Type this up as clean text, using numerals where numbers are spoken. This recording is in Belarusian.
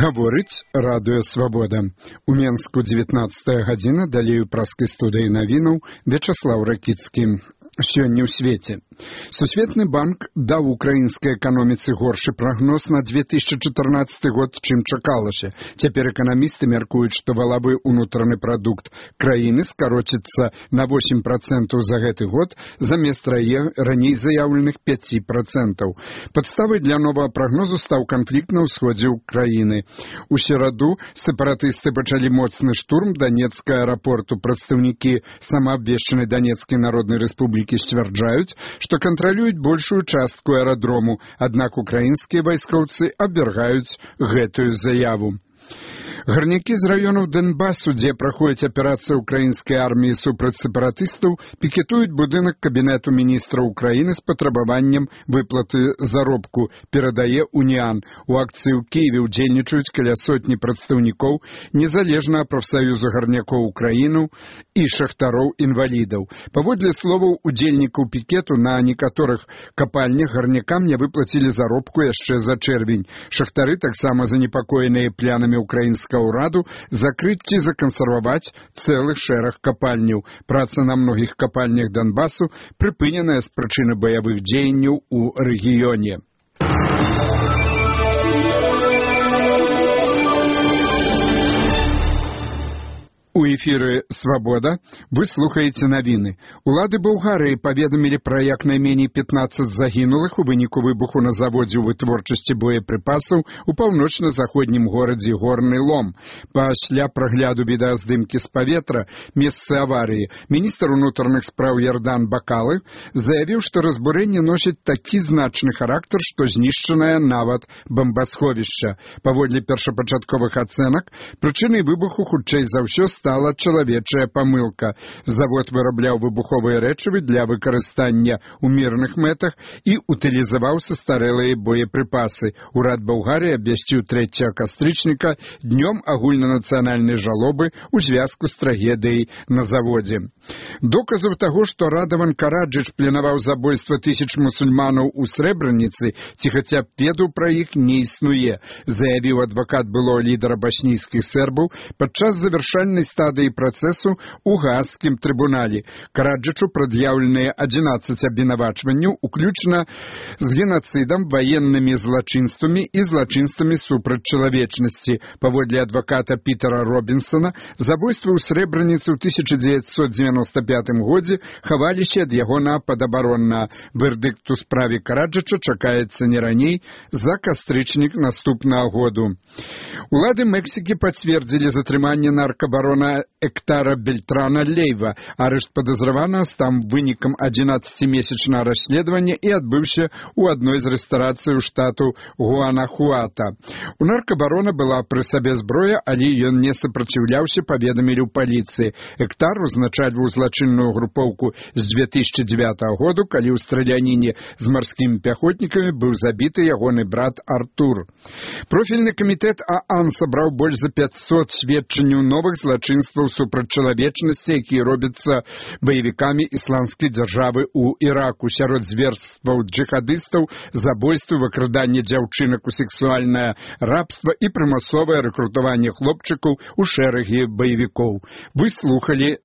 Гаворыць радыё «Свабода». У Менску 19 гадзіна, далей у праскай студыі навінаў Вячаслаў Ракіцкі. Сёння ў свеце. Сусветны банк даў украінскай эканоміцы горшы прагноз на 2014 год, чым чакалася. Цяпер эканамісты мяркуюць, што валавы ўнутраны прадукт краіны скароціцца на 8% за гэты год замест раней заяўленых 5%. Падставай для новага прагнозу стаў канфлікт на ўсходзе ўкраіны. У сераду сепаратысты пачалі моцны штурм Данецкага аэрапорту. Прадстаўнікі самаабвешчанай Данецкай народнай рэспублікі сцвярджаюць, што кантралююць большую частку аэрадрому, аднак украінскія вайскоўцы абвяргаюць гэтую заяву. Гарнякі з раёнаў Донбасу, дзе праходзіць аперацыя ўкраінскай арміі супраць сепаратыстаў, пікетуюць будынак кабінету міністра Украіны з патрабаваннем выплаты заробку, перадае Уніан. У акцыі ў Кіеве ўдзельнічаюць каля сотні прадстаўнікоў незалежнага прафсаюза гарнякоў Украіны і шахтароў-інвалідаў. Паводле словаў удзельнікаў пікету, на некаторых капальнях гарнякам не выплацілі заробку яшчэ за чэрвень. Шахтары таксама занепакоеныя планамі украінскага ўраду закрыць ці закансерваваць цэлы шэраг капальняў. Праца на многіх капальнях Донбасу прыпыненая з прычыны баявых дзеянняў у рэгіёне. У эфіры «Свабода» вы слухаеце навіны. Улады Балгарыі паведамілі пра як найменей 15 загінулых у выніку выбуху на заводзе ў вытворчасці боепрыпасаў у паўночна-заходнім горадзе Горны Лом. Пасля прагляду відэаздымкі з паветра месцы аварыі міністр унутраных спраў Ярдан Бакалы заявіў, што разбурэнне носіць такі значны характар, што знішчанае нават бамбасховішча. Паводле першапачатковых ацэнак, прычынай выбуху хутчэй за ўсё стала чалавечая памылка. Завод вырабляў выбуховыя рэчывы для выкарыстання ў мірных мэтах і утылізаваў састарэлыя боепрыпасы. Урад Балгарыі абвясціў 3 кастрычніка днём агульнанацыянальнай жалобы ў звязку з трагедыяй на заводзе. Доказаў таго, што Радаван Караджыч планаваў забойства тысяч мусульманаў у Срэбраніцы ці хаця б ведаў пра іх, не існуе, заявіў адвакат былога лідара баснійскіх сербаў падчас завяршальнай стадыі працэсу ў Гаагскім трыбунале. Караджычу прад'яўленыя 11 абвінавачванняў, уключна з генацыдам, ваеннымі злачынствамі і злачынствамі супраць чалавечнасці. Паводле адваката Пітера Робінсона, забойствы ў Срэбраніцы ў 1995 годзе хаваліся ад яго нападабаронна. Вердыкт у справе Караджыча чакаецца не раней за кастрычнік наступнага году. Улады Мексікі пацвердзілі затрыманне наркабарона Эктара Бельтрана Лейва. Арышт падазраванага стаў вынікам 11-месячнага расследавання і адбыўся ў адной з рэстарацый штату Гуанахуата. У наркабарона была пры сабе зброя, але ён не супраціўляўся, паведамілі ў паліцыі. Эктар узначальваў злачынную групоўку з 2009 году, калі ў страляніне з марскімі пяхотнікамі быў забіты ягоны брат Артур. Профільны камітэт ААН сабраў больш за 500 сведчанняў новых злачынстваў супраць чалавечнасці, якія робяцца баевікамі ісламскай дзяржавы ў Іраку. Сярод зверстваў джихадыстаў забойствы, выкраданне дзяўчынак у сексуальнае рабства і прымусовае рэкрутаванне хлопчыкаў у шэрагі баевікоў. Вы слухалі